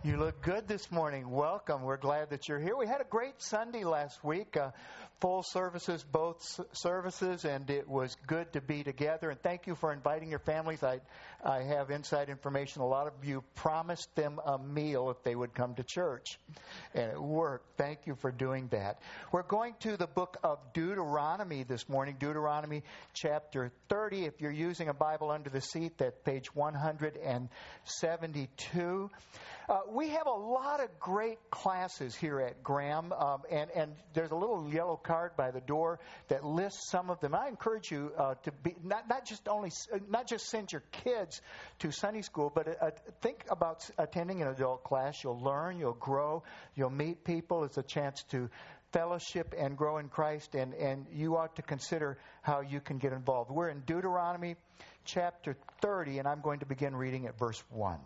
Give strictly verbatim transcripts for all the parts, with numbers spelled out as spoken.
You look good this morning. Welcome. We're glad that you're here. We had a great Sunday last week. Uh, full services, both s- services, and it was good to be together. And thank you for inviting your families. I, I have inside information. A lot of you promised them a meal if they would come to church. And it worked. Thank you for doing that. We're going to the book of Deuteronomy this morning. Deuteronomy chapter thirty. If you're using a Bible under the seat, that's page one hundred seventy-two. Uh, we have a lot of great classes here at Graham, um, and, and there's a little yellow card by the door that lists some of them. I encourage you uh, to be not not just only not just send your kids to Sunday school, but uh, think about attending an adult class. You'll learn, you'll grow, you'll meet people. It's a chance to fellowship and grow in Christ, and, and you ought to consider how you can get involved. We're in Deuteronomy chapter thirty, and I'm going to begin reading at verse one.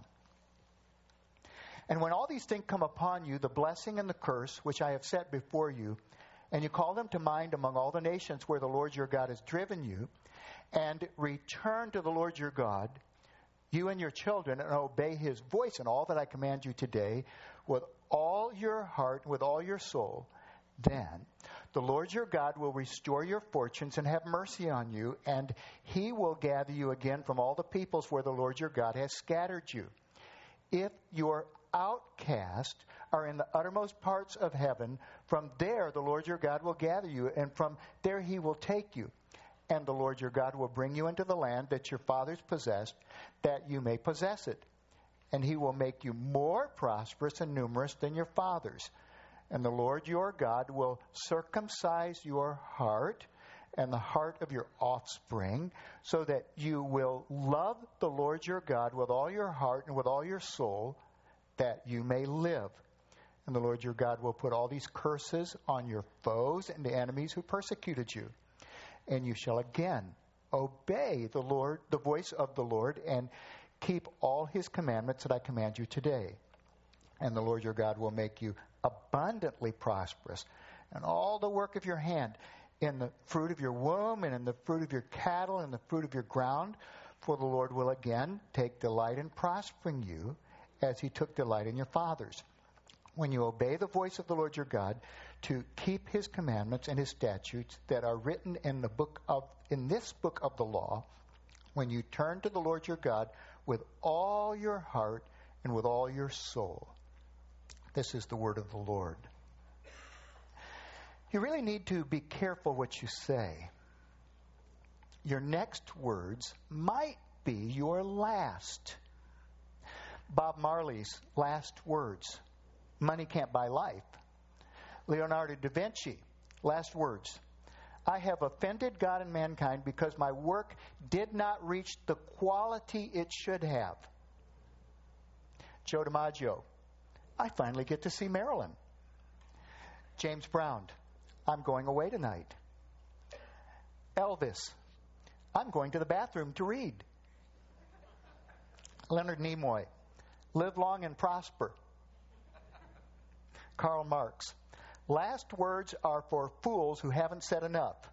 And when all these things come upon you, the blessing and the curse, which I have set before you, and you call them to mind among all the nations where the Lord your God has driven you, and return to the Lord your God, you and your children, and obey His voice in all that I command you today, with all your heart, with all your soul, then the Lord your God will restore your fortunes and have mercy on you, and He will gather you again from all the peoples where the Lord your God has scattered you. If your outcast are in the uttermost parts of heaven, from there the Lord your God will gather you, and from there He will take you. And the Lord your God will bring you into the land that your fathers possessed, that you may possess it. And He will make you more prosperous and numerous than your fathers. And the Lord your God will circumcise your heart and the heart of your offspring, so that you will love the Lord your God with all your heart and with all your soul, that you may live. And the Lord your God will put all these curses on your foes and the enemies who persecuted you. And you shall again obey the Lord, the voice of the Lord, and keep all His commandments that I command you today. And the Lord your God will make you abundantly prosperous in all the work of your hand, in the fruit of your womb, and in the fruit of your cattle, and the fruit of your ground. For the Lord will again take delight in prospering you, as He took delight in your fathers. When you obey the voice of the Lord your God, to keep His commandments and His statutes that are written in the book of in this book of the law, when you turn to the Lord your God with all your heart and with all your soul. This is the word of the Lord. You really need to be careful what you say. Your next words might be your last. Bob Marley's last words: money can't buy life. Leonardo da Vinci, last words: I have offended God and mankind because my work did not reach the quality it should have. Joe DiMaggio, I finally get to see Marilyn. James Brown, I'm going away tonight. Elvis, I'm going to the bathroom to read. Leonard Nimoy, live long and prosper. Karl Marx, last words are for fools who haven't said enough.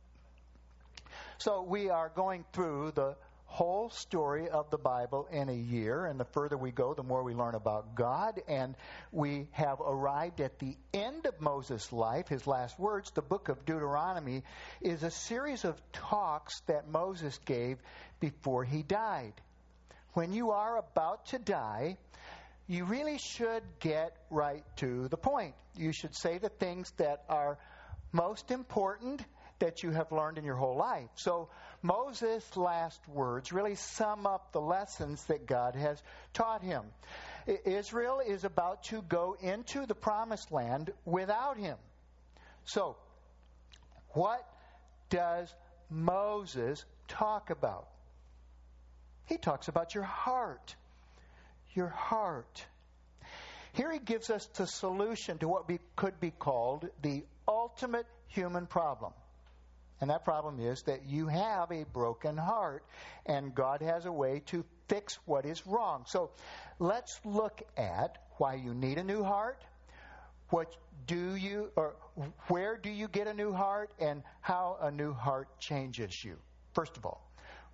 So we are going through the whole story of the Bible in a year, and the further we go, the more we learn about God, and we have arrived at the end of Moses' life. His last words, the book of Deuteronomy, is a series of talks that Moses gave before he died. When you are about to die, you really should get right to the point. You should say the things that are most important that you have learned in your whole life. So Moses' last words really sum up the lessons that God has taught him. Israel is about to go into the promised land without him. So what does Moses talk about? He talks about your heart. Your heart. Here he gives us the solution to what be, could be called the ultimate human problem. And that problem is that you have a broken heart, and God has a way to fix what is wrong. So let's look at why you need a new heart, what do you, or where do you get a new heart, and how a new heart changes you. First of all,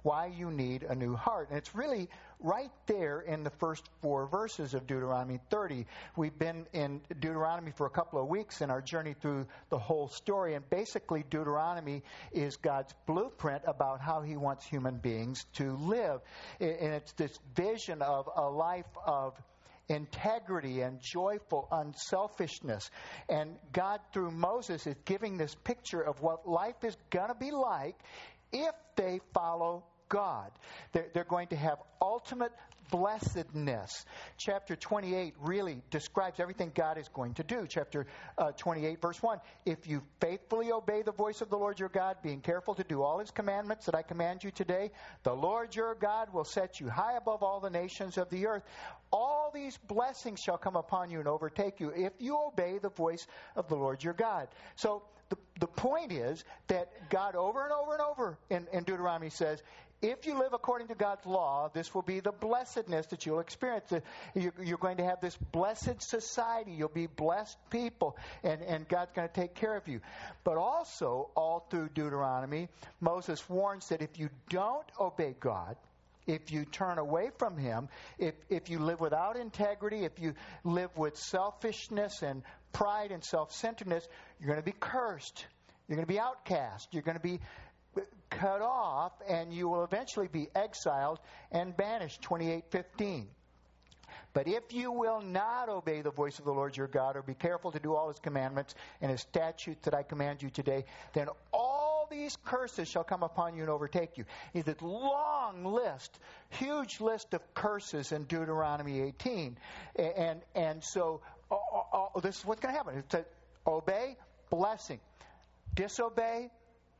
why you need a new heart. And it's really right there in the first four verses of Deuteronomy thirty. We've been in Deuteronomy for a couple of weeks in our journey through the whole story. And basically, Deuteronomy is God's blueprint about how He wants human beings to live. And it's this vision of a life of integrity and joyful unselfishness. And God, through Moses, is giving this picture of what life is going to be like if they follow God. They're, they're going to have ultimate blessedness. Chapter twenty-eight really describes everything God is going to do. Chapter uh, twenty-eight, verse one. If you faithfully obey the voice of the Lord your God, being careful to do all His commandments that I command you today, the Lord your God will set you high above all the nations of the earth. All these blessings shall come upon you and overtake you if you obey the voice of the Lord your God. So the, the point is that God over and over and over in, in Deuteronomy says, if you live according to God's law, this will be the blessedness that you'll experience. You're going to have this blessed society. You'll be blessed people, and, and God's going to take care of you. But also, all through Deuteronomy, Moses warns that if you don't obey God, if you turn away from Him, if, if you live without integrity, if you live with selfishness and pride and self-centeredness, you're going to be cursed. You're going to be outcast. You're going to be cut off, and you will eventually be exiled and banished. twenty-eight fifteen. But if you will not obey the voice of the Lord your God, or be careful to do all His commandments and His statutes that I command you today, then all these curses shall come upon you and overtake you. It's this long list, huge list of curses in Deuteronomy eighteen. And, and so uh, uh, this is what's going to happen. It's a, obey, blessing. Disobey,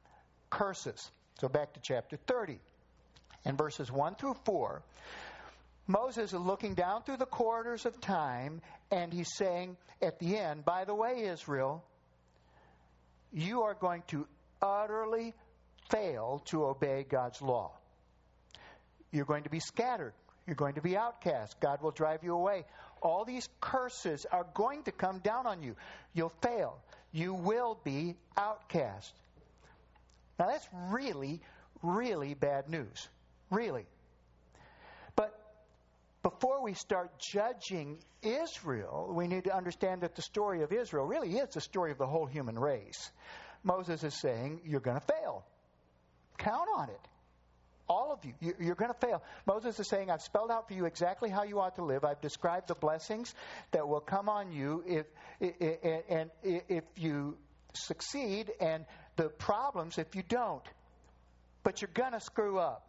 curses. So back to chapter thirty. And verses one through four, Moses is looking down through the corridors of time, and he's saying at the end, by the way, Israel, you are going to utterly fail to obey God's law. You're going to be scattered. You're going to be outcast. God will drive you away. All these curses are going to come down on you. You'll fail. You will be outcast. Now that's really, really bad news. Really. But before we start judging Israel, we need to understand that the story of Israel really is the story of the whole human race. Moses is saying, you're going to fail. Count on it. All of you. You're going to fail. Moses is saying, I've spelled out for you exactly how you ought to live. I've described the blessings that will come on you if, and if you succeed, and the problems if you don't. But you're going to screw up.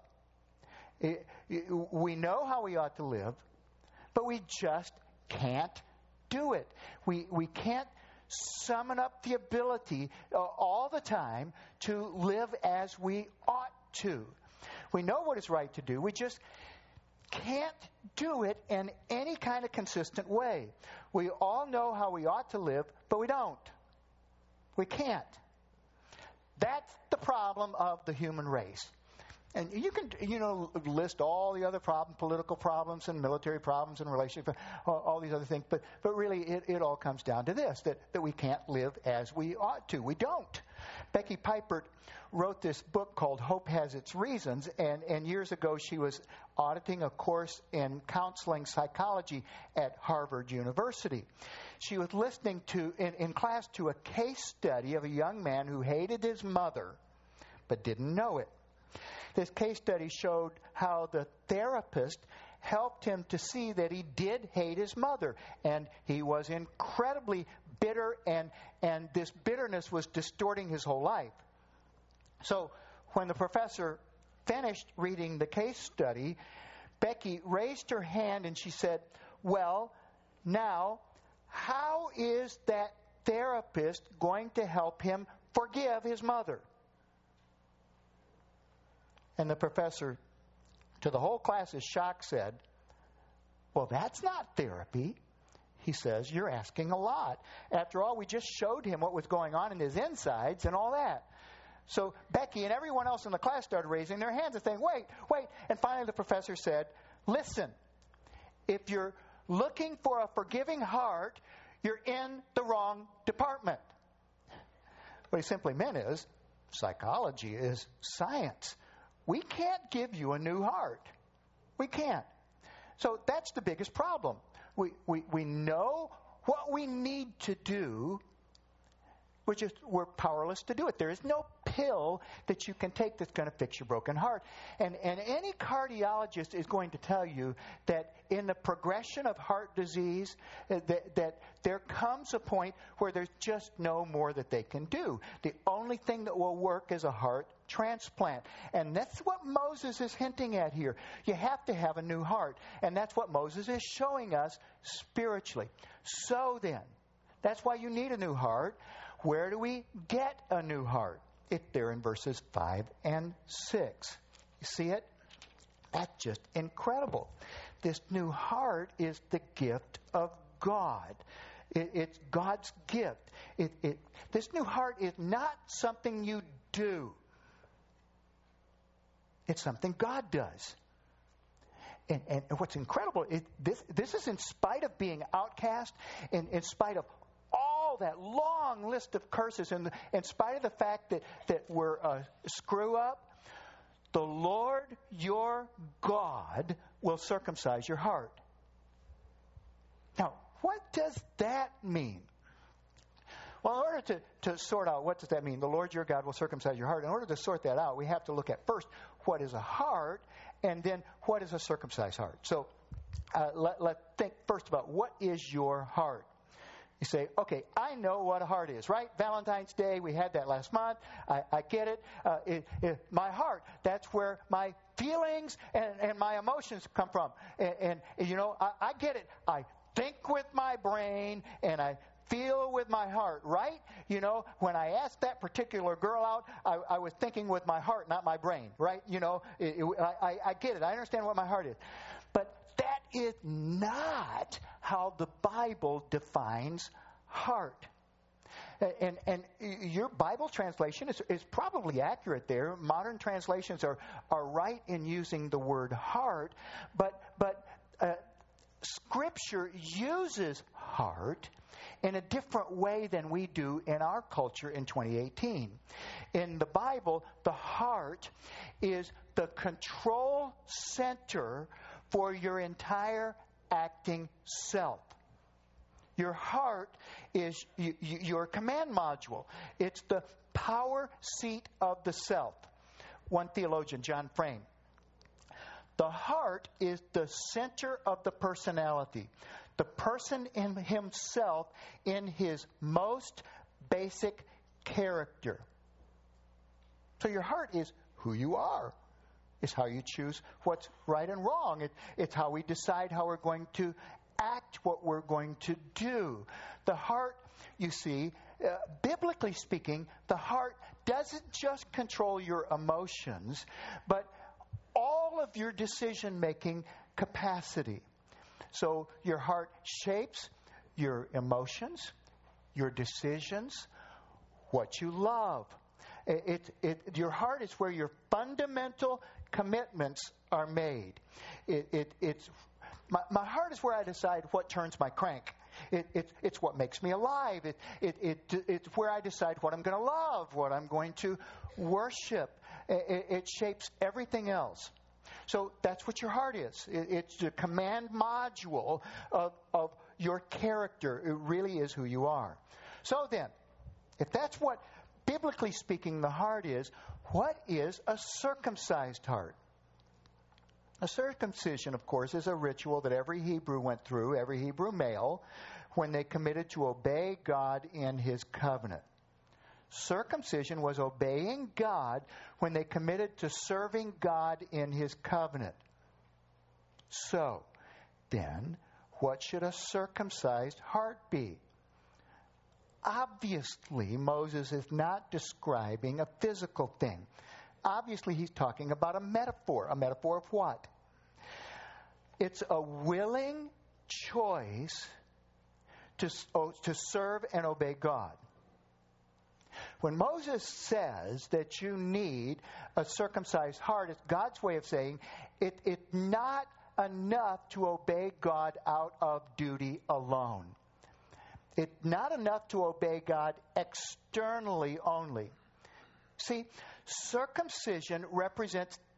We know how we ought to live, but we just can't do it. We we can't summon up the ability uh, all the time to live as we ought to. We know what is right to do. We just can't do it in any kind of consistent way. We all know how we ought to live, but we don't. We can't. That's the problem of the human race. And you can, you know, list all the other problems, political problems and military problems and relationships, all, all these other things. But but really, it, it all comes down to this, that, that we can't live as we ought to. We don't. Becky Pippert wrote this book called Hope Has Its Reasons. And, and years ago, she was auditing a course in counseling psychology at Harvard University. She was listening to, in, in class, to a case study of a young man who hated his mother but didn't know it. This case study showed how the therapist helped him to see that he did hate his mother, and he was incredibly bitter, and, and this bitterness was distorting his whole life. So when the professor finished reading the case study, Becky raised her hand and she said, well, now, how is that therapist going to help him forgive his mother? And the professor, to the whole class's shock, said, well, that's not therapy. He says, you're asking a lot. After all, we just showed him what was going on in his insides and all that. So Becky and everyone else in the class started raising their hands and saying, wait, wait. And finally the professor said, listen, if you're looking for a forgiving heart, you're in the wrong department. What he simply meant is, psychology is science. we can't give you a new heart. We can't. So that's the biggest problem. We, we, we know what we need to do. We're just, we're powerless to do it. There is no pill that you can take that's going to fix your broken heart. And, and any cardiologist is going to tell you that in the progression of heart disease, uh, that, that there comes a point where there's just no more that they can do. The only thing that will work is a heart transplant. And that's what Moses is hinting at here. You have to have a new heart. And that's what Moses is showing us spiritually. So then, that's why you need a new heart. Where do we get a new heart? It's there in verses five and six. You see it? That's just incredible. This new heart is the gift of God. It, it's God's gift. It, it, this new heart is not something you do. It's something God does. And, and what's incredible, is this, this is in spite of being outcast, in, in spite of all that long list of curses, and in spite of the fact that, that we're a screw up, the Lord your God will circumcise your heart. Now, what does that mean? Well, in order to, to sort out what does that mean, the Lord your God will circumcise your heart. In order to sort that out, we have to look at first what is a heart, and then what is a circumcised heart. So uh, let, let's think first about what is your heart. You say, okay, I know what a heart is, right? Valentine's Day, we had that last month. I, I get it. Uh, it, it. My heart, that's where my feelings and, and my emotions come from. And, and you know, I, I get it. I think with my brain and I feel with my heart, right? You know, when I asked that particular girl out, I, I was thinking with my heart, not my brain, right? You know, it, it, I, I get it. I understand what my heart is. But that is not how the Bible defines heart. And, and your Bible translation is, is probably accurate there. Modern translations are, are right in using the word heart. But, but uh, Scripture uses heart in a different way than we do in our culture in twenty eighteen. In the Bible, the heart is the control center for your entire acting self. Your heart is y- y- your command module. It's the power seat of the self. One theologian, John Frame, the heart is the center of the personality. The person in himself in his most basic character. So your heart is who you are. It's how you choose what's right and wrong. It, it's how we decide how we're going to act, what we're going to do. The heart, you see, uh, biblically speaking, the heart doesn't just control your emotions, but all of your decision-making capacity. So your heart shapes your emotions, your decisions, what you love. It, it, it, your heart is where your fundamental commitments are made. It, it, it's my, my heart is where I decide what turns my crank. It, it, it's what makes me alive. It, it, it, it's where I decide what I'm going to love, what I'm going to worship. It, it shapes everything else. So that's what your heart is. It, it's the command module of, of your character. It really is who you are. So then, if that's what, biblically speaking, the heart is, what is a circumcised heart? A circumcision, of course, is a ritual that every Hebrew went through, every Hebrew male, when they committed to obey God in His covenant. Circumcision was obeying God when they committed to serving God in His covenant. So, then, what should a circumcised heart be? Obviously, Moses is not describing a physical thing. Obviously, he's talking about a metaphor. A metaphor of what? It's a willing choice to, oh, to serve and obey God. When Moses says that you need a circumcised heart, it's God's way of saying it, it's not enough to obey God out of duty alone. It's not enough to obey God externally only. See, circumcision represents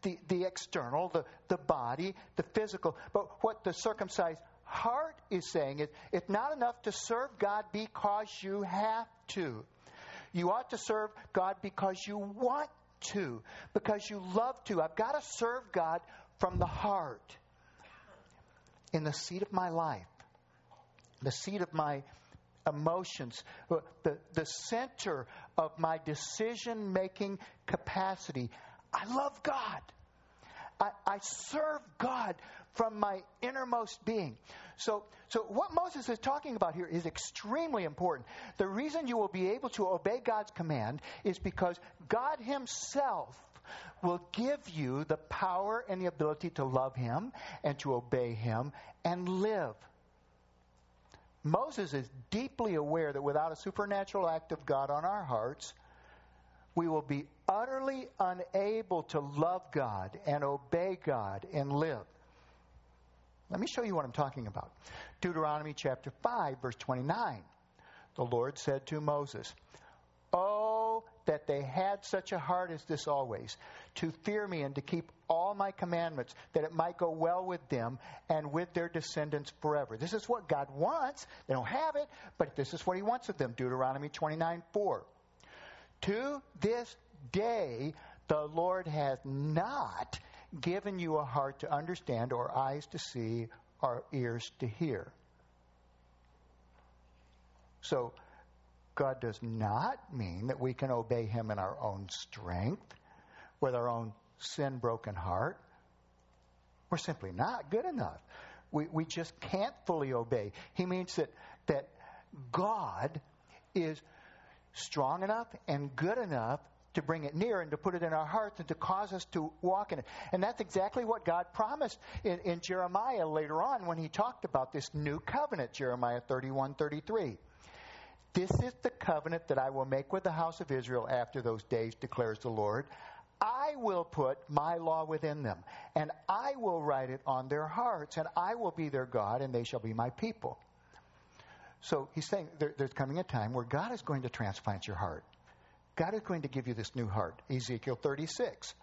the, the external, the, the body, the physical. But what the circumcised heart is saying is, it's not enough to serve God because you have to. You ought to serve God because you want to, because you love to. I've got to serve God from the heart, in the seat of my life, the seat of my emotions, the, the center of my decision-making capacity. I love God. I, I serve God from my innermost being. So, so what Moses is talking about here is extremely important. The reason you will be able to obey God's command is because God Himself will give you the power and the ability to love Him and to obey Him and live. Moses is deeply aware that without a supernatural act of God on our hearts, we will be utterly unable to love God and obey God and live. Let me show you what I'm talking about. Deuteronomy chapter five, verse twenty-nine. The Lord said to Moses, "Oh, that they had such a heart as this always, to fear me and to keep all my commandments, that it might go well with them and with their descendants forever." This is what God wants. They don't have it, but this is what He wants of them. Deuteronomy twenty-nine four. To this day, the Lord has not given you a heart to understand, or eyes to see, or ears to hear. So, God does not mean that we can obey Him in our own strength, with our own sin-broken heart. We're simply not good enough. We we just can't fully obey. He means that that God is strong enough and good enough to bring it near and to put it in our hearts and to cause us to walk in it. And that's exactly what God promised in, in Jeremiah later on when He talked about this new covenant, Jeremiah thirty-one thirty-three. "This is the covenant that I will make with the house of Israel after those days, declares the Lord. I will put my law within them, and I will write it on their hearts, and I will be their God, and they shall be my people." So He's saying there, there's coming a time where God is going to transplant your heart. God is going to give you this new heart. Ezekiel thirty-six.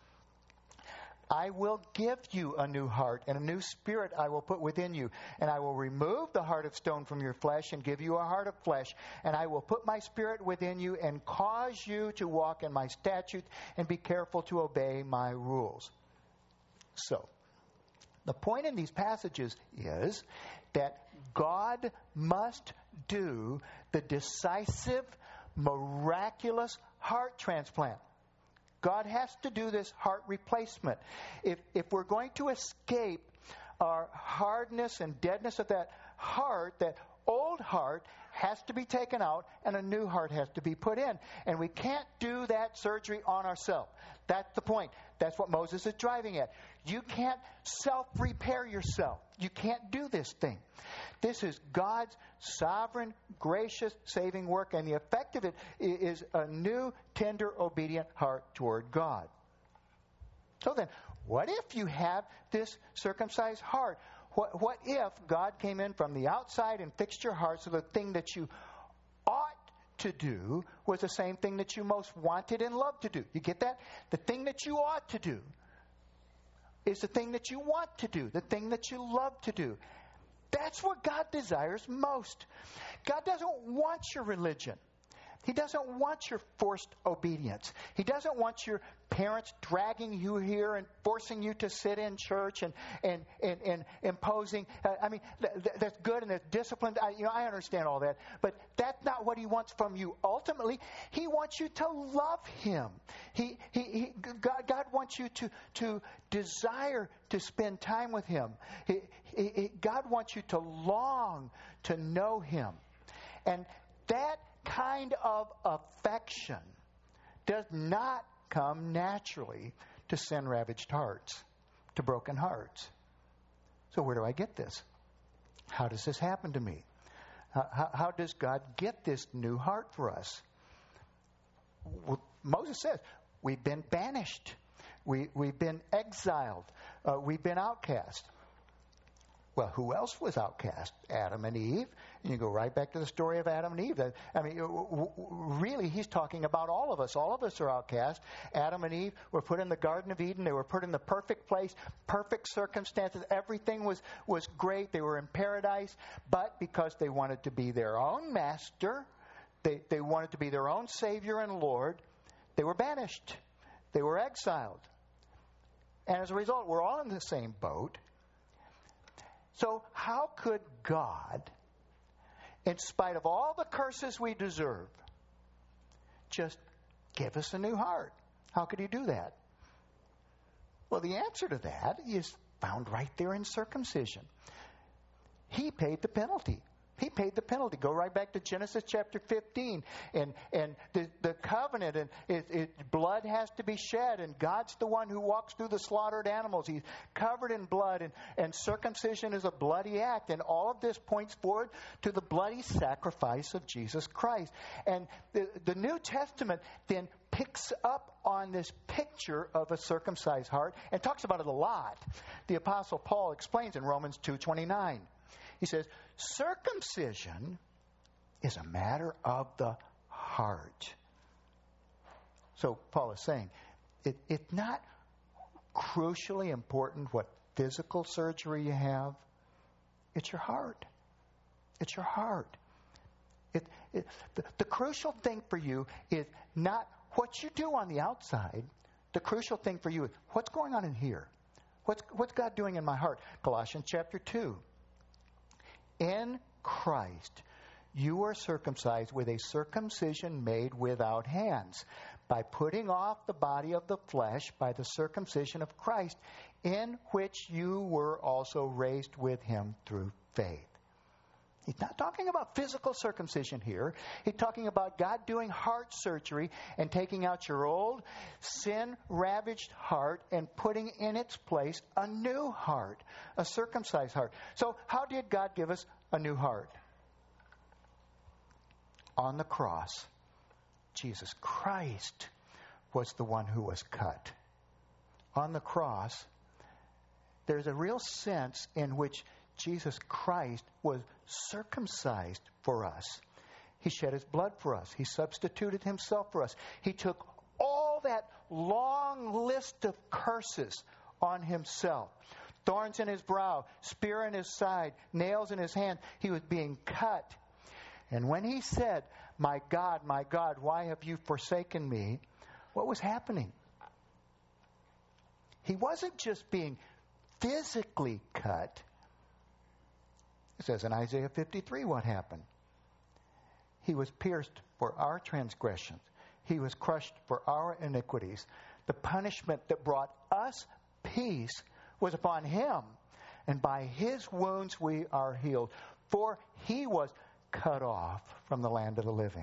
"I will give you a new heart, and a new spirit I will put within you. And I will remove the heart of stone from your flesh and give you a heart of flesh. And I will put my spirit within you and cause you to walk in my statutes and be careful to obey my rules." So, the point in these passages is that God must do the decisive, miraculous heart transplant. God has to do this heart replacement. If if we're going to escape our hardness and deadness of that heart, that old heart has to be taken out and a new heart has to be put in. And we can't do that surgery on ourselves. That's the point. That's what Moses is driving at. You can't self-repair yourself. You can't do this thing. This is God's sovereign, gracious, saving work, and the effect of it is a new, tender, obedient heart toward God. So then, what if you have this circumcised heart? What, what if God came in from the outside and fixed your heart so the thing that you ought to do was the same thing that you most wanted and loved to do? You get that? The thing that you ought to do is the thing that you want to do, the thing that you love to do. That's what God desires most. God doesn't want your religion. He doesn't want your forced obedience. He doesn't want your parents dragging you here and forcing you to sit in church and and and, and imposing. Uh, I mean, th- th- that's good and that's disciplined. I, you know, I understand all that, but that's not what He wants from you. Ultimately, He wants you to love Him. He, he, he God, God wants you to to desire to spend time with Him. He, he, he, God wants you to long to know Him, and that kind of affection does not come naturally to sin-ravaged hearts, to broken hearts. So where do I get this? How does this happen to me? How, how does God get this new heart for us? Well, Moses says, we've been banished. We, we've been exiled. Uh, we've been outcast. Well, who else was outcast? Adam and Eve. And you go right back to the story of Adam and Eve. I mean, really, he's talking about all of us. All of us are outcast. Adam and Eve were put in the Garden of Eden. They were put in the perfect place, perfect circumstances. Everything was, was great. They were in paradise. But because they wanted to be their own master, they, they wanted to be their own Savior and Lord, they were banished. They were exiled. And as a result, we're all in the same boat. So how could God, in spite of all the curses we deserve, just give us a new heart? How could He do that? Well, the answer to that is found right there in circumcision. He paid the penalty. He paid the penalty. Go right back to Genesis chapter fifteen. And and the, the covenant, and it, it, blood has to be shed. And God's the one who walks through the slaughtered animals. He's covered in blood. And, and circumcision is a bloody act. And all of this points forward to the bloody sacrifice of Jesus Christ. And the, the New Testament then picks up on this picture of a circumcised heart and talks about it a lot. The Apostle Paul explains in Romans two twenty-nine. He says, circumcision is a matter of the heart. So Paul is saying, it, it's not crucially important what physical surgery you have. It's your heart. It's your heart. It, it, the, the crucial thing for you is not what you do on the outside. The crucial thing for you is what's going on in here. What's, what's God doing in my heart? Colossians chapter two. In Christ, you are circumcised with a circumcision made without hands, by putting off the body of the flesh by the circumcision of Christ, in which you were also raised with Him through faith. He's not talking about physical circumcision here. He's talking about God doing heart surgery and taking out your old, sin-ravaged heart and putting in its place a new heart, a circumcised heart. So how did God give us a new heart? On the cross, Jesus Christ was the one who was cut. On the cross, there's a real sense in which Jesus Christ was circumcised for us. He shed His blood for us. He substituted Himself for us. He took all that long list of curses on Himself. Thorns in His brow, spear in His side, nails in His hand. He was being cut. And when He said, "My God, my God, why have you forsaken me?" what was happening? He wasn't just being physically cut. It says in Isaiah fifty-three what happened. He was pierced for our transgressions. He was crushed for our iniquities. The punishment that brought us peace was upon Him, and by His wounds we are healed. For He was cut off from the land of the living.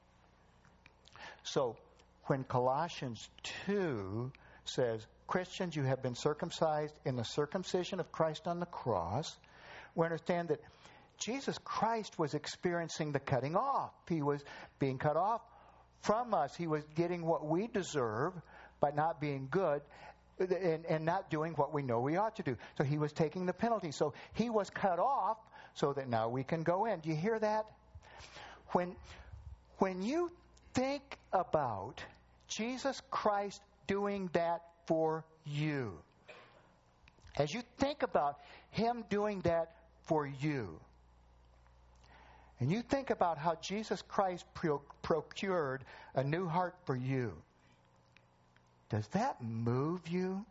So when Colossians two says, Christians, you have been circumcised in the circumcision of Christ on the cross, we understand that Jesus Christ was experiencing the cutting off. He was being cut off from us. He was getting what we deserve by not being good and, and not doing what we know we ought to do. So He was taking the penalty. So He was cut off so that now we can go in. Do you hear that? When, when you think about Jesus Christ doing that for you, as you think about Him doing that for you, and you think about how Jesus Christ pro- procured a new heart for you, does that move you?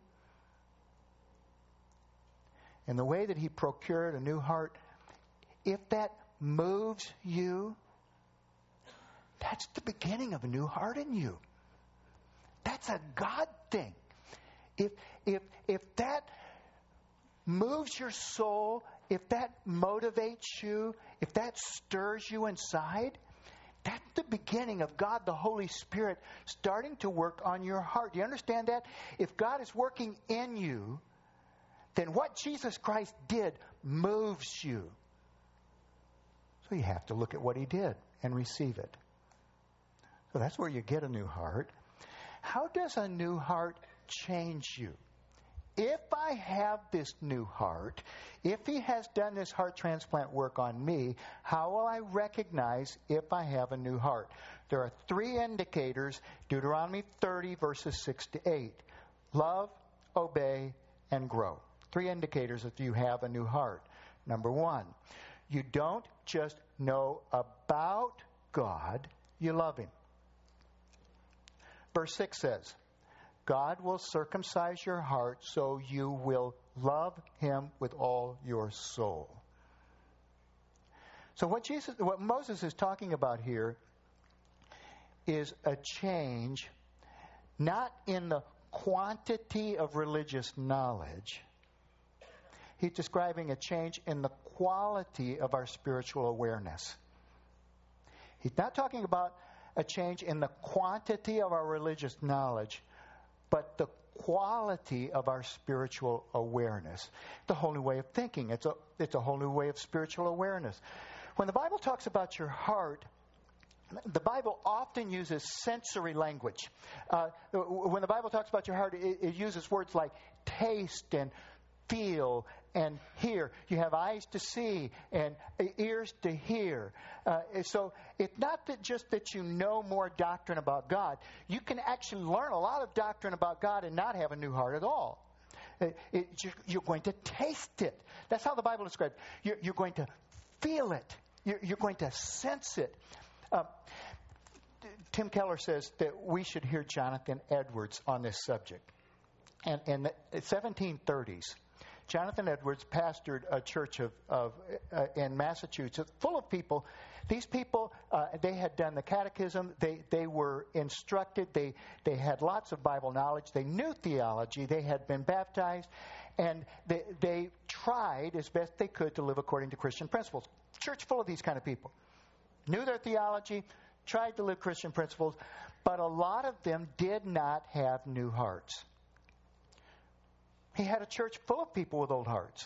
And the way that He procured a new heart, if that moves you, that's the beginning of a new heart in you. That's a God thing. If if if that moves your soul, if that motivates you, if that stirs you inside, that's the beginning of God the Holy Spirit starting to work on your heart. Do you understand that? If God is working in you, then what Jesus Christ did moves you. So you have to look at what He did and receive it. So that's where you get a new heart. How does a new heart change you? if I have this new heart, if He has done this heart transplant work on me, how will I recognize if I have a new heart? There are three indicators, Deuteronomy thirty, verses six to eight. Love, obey, and grow. Three indicators if you have a new heart. Number one, you don't just know about God, you love Him. Verse six says, God will circumcise your heart so you will love Him with all your soul. So what Jesus, what Moses is talking about here is a change not in the quantity of religious knowledge. He's describing a change in the quality of our spiritual awareness. He's not talking about a change in the quantity of our religious knowledge, but the quality of our spiritual awareness. The whole new way of thinking. It's a, it's a whole new way of spiritual awareness. When the Bible talks about your heart, the Bible often uses sensory language. Uh, when the Bible talks about your heart, it, it uses words like taste and feel and hear. You have eyes to see and ears to hear. Uh, so it's not that just that you know more doctrine about God. You can actually learn a lot of doctrine about God and not have a new heart at all. It, it, you're going to taste it. That's how the Bible describes it. You're, you're going to feel it. You're, you're going to sense it. Uh, Tim Keller says that we should hear Jonathan Edwards on this subject. And in the seventeen thirties, Jonathan Edwards pastored a church of, of uh, in Massachusetts full of people. These people, uh, they had done the catechism. They they were instructed. They they had lots of Bible knowledge. They knew theology. They had been baptized, and they they tried as best they could to live according to Christian principles. Church full of these kind of people. Knew their theology, tried to live Christian principles, but a lot of them did not have new hearts. He had a church full of people with old hearts.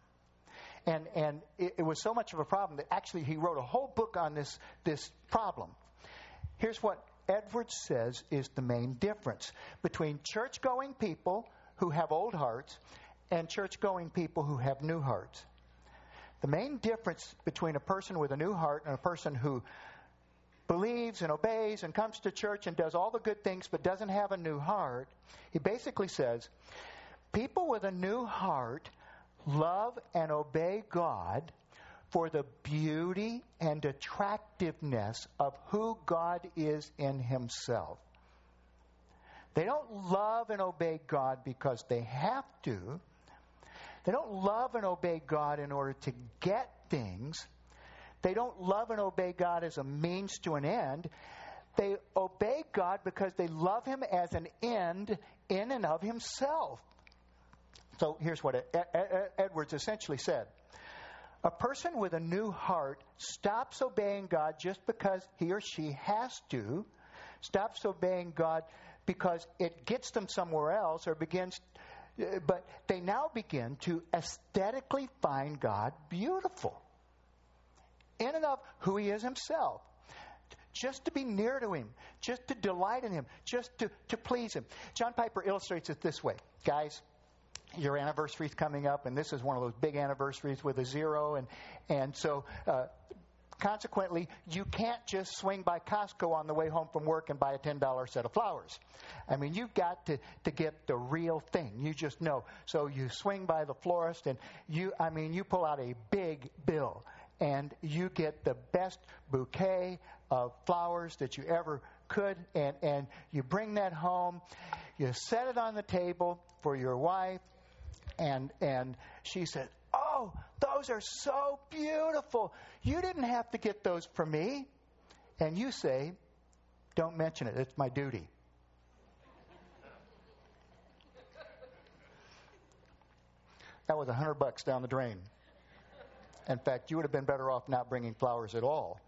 And and it, it was so much of a problem that actually he wrote a whole book on this, this problem. Here's what Edwards says is the main difference between church-going people who have old hearts and church-going people who have new hearts. The main difference between a person with a new heart and a person who believes and obeys and comes to church and does all the good things but doesn't have a new heart, he basically says, people with a new heart love and obey God for the beauty and attractiveness of who God is in Himself. They don't love and obey God because they have to. They don't love and obey God in order to get things. They don't love and obey God as a means to an end. They obey God because they love Him as an end in and of Himself. So here's what Edwards essentially said. A person with a new heart stops obeying God just because he or she has to, stops obeying God because it gets them somewhere else or begins, but they now begin to aesthetically find God beautiful in and of who He is Himself. Just to be near to Him, just to delight in Him, just to, to please Him. John Piper illustrates it this way. Guys, your anniversary's coming up, and this is one of those big anniversaries with a zero, and and so uh, consequently, you can't just swing by Costco on the way home from work and buy a ten dollar set of flowers. I mean, you've got to, to get the real thing. You just know. So you swing by the florist, and you, I mean, you pull out a big bill, and you get the best bouquet of flowers that you ever could, and, and you bring that home. You set it on the table for your wife, and and she said, "Oh, those are so beautiful. You didn't have to get those for me." And you say, "Don't mention it. It's my duty." That was a hundred bucks down the drain. In fact, you would have been better off not bringing flowers at all.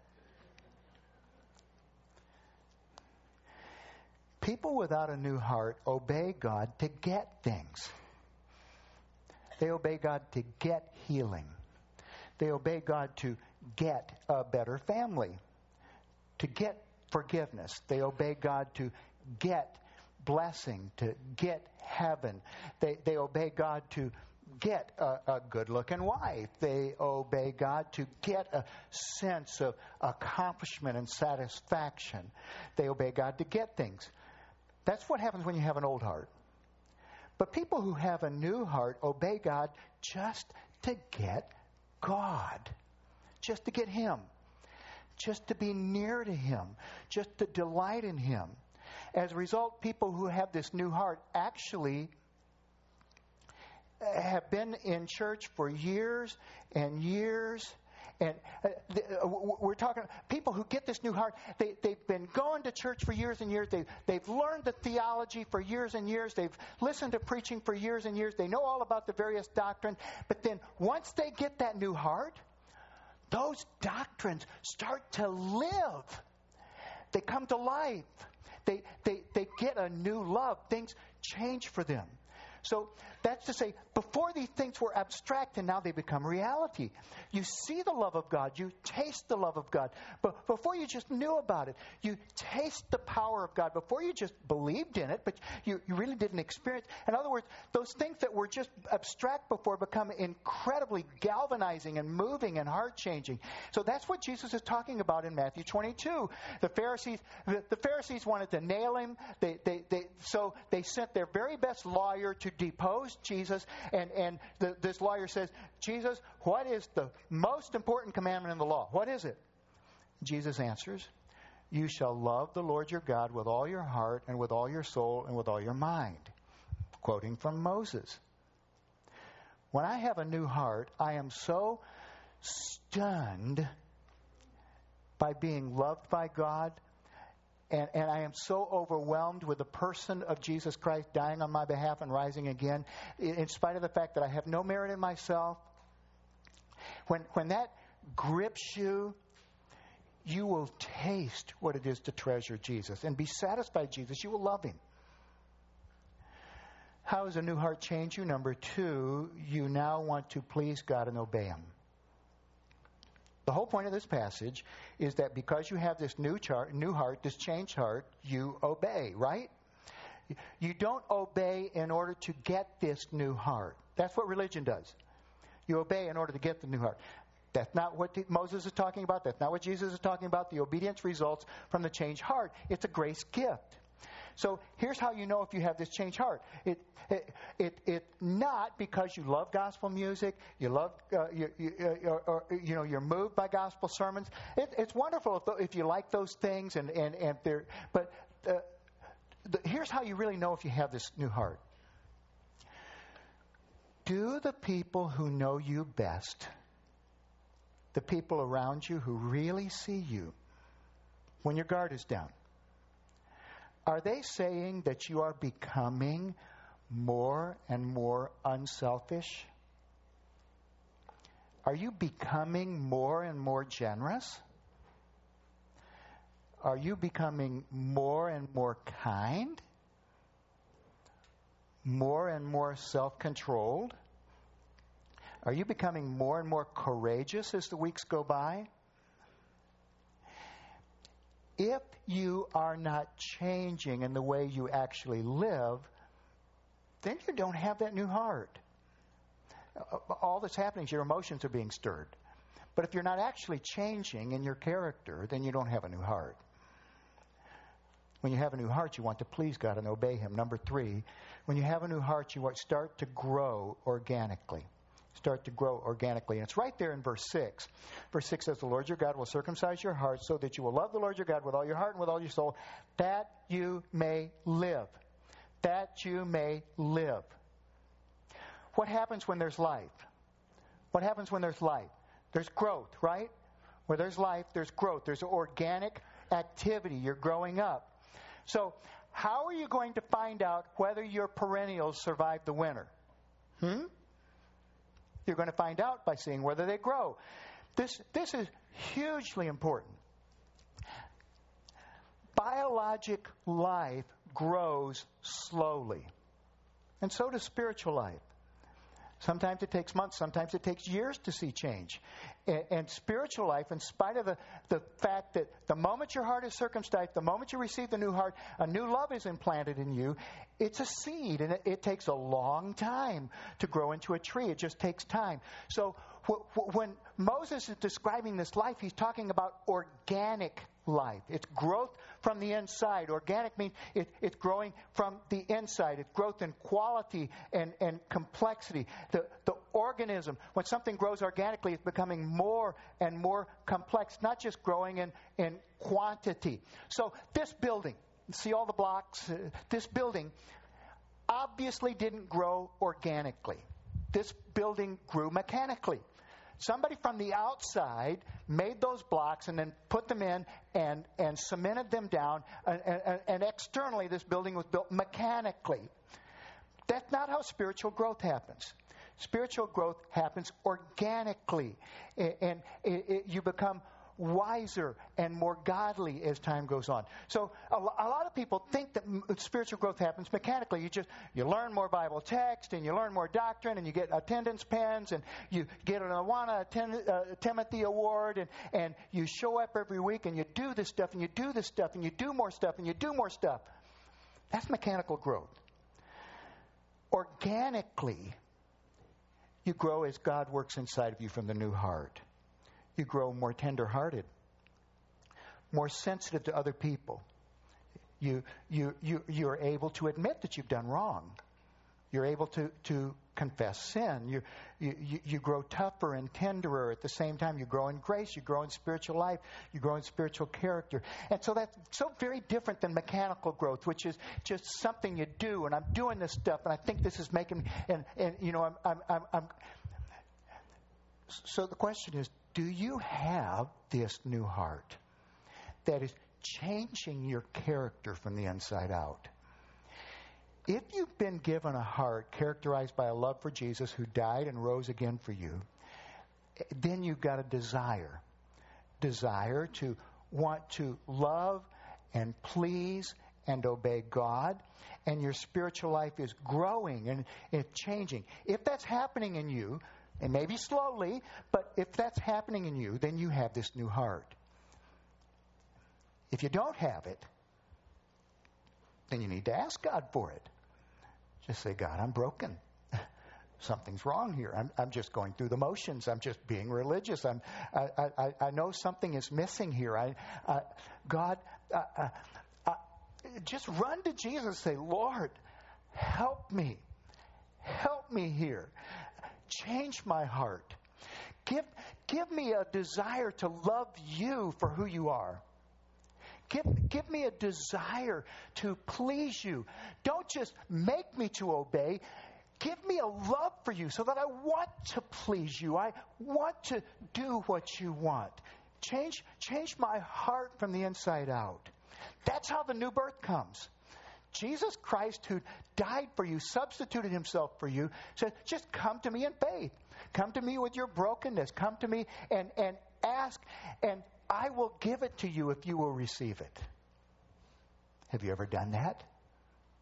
People without a new heart obey God to get things. They obey God to get healing. They obey God to get a better family, to get forgiveness. They obey God to get blessing, to get heaven. They, they obey God to get a, a good-looking wife. They obey God to get a sense of accomplishment and satisfaction. They obey God to get things. That's what happens when you have an old heart. But people who have a new heart obey God just to get God, just to get Him, just to be near to Him, just to delight in Him. As a result, people who have this new heart actually have been in church for years and years. And uh, the, uh, we're talking people who get this new heart. They, they've been going to church for years and years. They've, they've learned the theology for years and years. They've listened to preaching for years and years. They know all about the various doctrines. But then once they get that new heart, those doctrines start to live. They come to life. They, they, they get a new love. Things change for them. So that's to say, before these things were abstract and now they become reality. You see the love of God. You taste the love of God. But before you just knew about it, you taste the power of God. Before you just believed in it, but you, you really didn't experience. In other words, those things that were just abstract before become incredibly galvanizing and moving and heart-changing. So that's what Jesus is talking about in Matthew twenty-two. The Pharisees, the, the Pharisees wanted to nail him. They, they, they, so they sent their very best lawyer to depose Jesus, and, and the, this lawyer says, Jesus, what is the most important commandment in the law? What is it? Jesus answers, you shall love the Lord your God with all your heart and with all your soul and with all your mind. Quoting from Moses. When I have a new heart, I am so stunned by being loved by God. And, and I am so overwhelmed with the person of Jesus Christ dying on my behalf and rising again, in spite of the fact that I have no merit in myself. When, when that grips you, you will taste what it is to treasure Jesus and be satisfied with Jesus. You will love Him. How does a new heart change you? Number two, you now want to please God and obey Him. The whole point of this passage is that because you have this new chart, new heart, this changed heart, you obey, right? You don't obey in order to get this new heart. That's what religion does. You obey in order to get the new heart. That's not what Moses is talking about. That's not what Jesus is talking about. The obedience results from the changed heart. It's a grace gift. So here's how you know if you have this changed heart. It, it, it, it not because you love gospel music, you love, uh, you, you, uh, or, or, you know, you're moved by gospel sermons. It, it's wonderful if, if you like those things, and and and they're. But uh, the, here's how you really know if you have this new heart. Do the people who know you best, the people around you who really see you, when your guard is down, are they saying that you are becoming more and more unselfish? Are you becoming more and more generous? Are you becoming more and more kind? More and more self-controlled? Are you becoming more and more courageous as the weeks go by? If you are not changing in the way you actually live, then you don't have that new heart. All that's happening is your emotions are being stirred. But if you're not actually changing in your character, then you don't have a new heart. When you have a new heart, you want to please God and obey Him. Number three, when you have a new heart, you want to start to grow organically. Start to grow organically. And it's right there in verse six. Verse six says, the Lord your God will circumcise your heart so that you will love the Lord your God with all your heart and with all your soul, that you may live. That you may live. What happens when there's life? What happens when there's life? There's growth, right? Where there's life, there's growth. There's organic activity. You're growing up. So, how are you going to find out whether your perennials survive the winter? Hmm? You're going to find out by seeing whether they grow. This, this is hugely important. Biologic life grows slowly. And so does spiritual life. Sometimes it takes months. Sometimes it takes years to see change. And, and spiritual life, in spite of the, the fact that the moment your heart is circumcised, the moment you receive the new heart, a new love is implanted in you. It's a seed, and it, it takes a long time to grow into a tree. It just takes time. So wh- wh- when Moses is describing this life, he's talking about organic life. It's growth from the inside. Organic means it, it's growing from the inside. It's growth in quality and, and complexity. The, the organism, when something grows organically, it's becoming more and more complex, not just growing in, in quantity. So this building, see all the blocks? Uh, this building obviously didn't grow organically. This building grew mechanically. Somebody from the outside made those blocks and then put them in and, and cemented them down. And, and, and externally, this building was built mechanically. That's not how spiritual growth happens. Spiritual growth happens organically. And, and it, it, you become wiser and more godly as time goes on. So a, a lot of people think that m- spiritual growth happens mechanically. You just you learn more Bible text and you learn more doctrine and you get attendance pens and you get an Awana Ten, uh, Timothy Award and, and you show up every week and you do this stuff and you do this stuff and you do more stuff and you do more stuff. That's mechanical growth. Organically, you grow as God works inside of you from the new heart. You grow more tender-hearted, more sensitive to other people. You, you, you, you're able to admit that you've done wrong. You're able to, to confess sin. You, you, you grow tougher and tenderer at the same time. You grow in grace. You grow in spiritual life. You grow in spiritual character. And so that's so very different than mechanical growth, which is just something you do. And I'm doing this stuff, and I think this is making, and, and you know, I'm, I'm, I'm, I'm. So the question is, do you have this new heart that is changing your character from the inside out? If you've been given a heart characterized by a love for Jesus who died and rose again for you, then you've got a desire. Desire to want to love and please and obey God, and your spiritual life is growing and it's changing. If that's happening in you, and maybe slowly, but if that's happening in you, then you have this new heart. If you don't have it, then you need to ask God for it. Just say, God, I'm broken. Something's wrong here. I'm, I'm just going through the motions. I'm just being religious. I'm, I, I, I know something is missing here. I, uh, God, uh, uh, uh, just run to Jesus and say, Lord, help me. Help me here. Change my heart. Give, give me a desire to love you for who you are. Give, give me a desire to please you. Don't just make me to obey. Give me a love for you so that I want to please you. I want to do what you want. Change, change my heart from the inside out. That's how the new birth comes. Jesus Christ, who died for you, substituted himself for you, said, just come to me in faith. Come to me with your brokenness. Come to me and, and ask, and I will give it to you if you will receive it. Have you ever done that?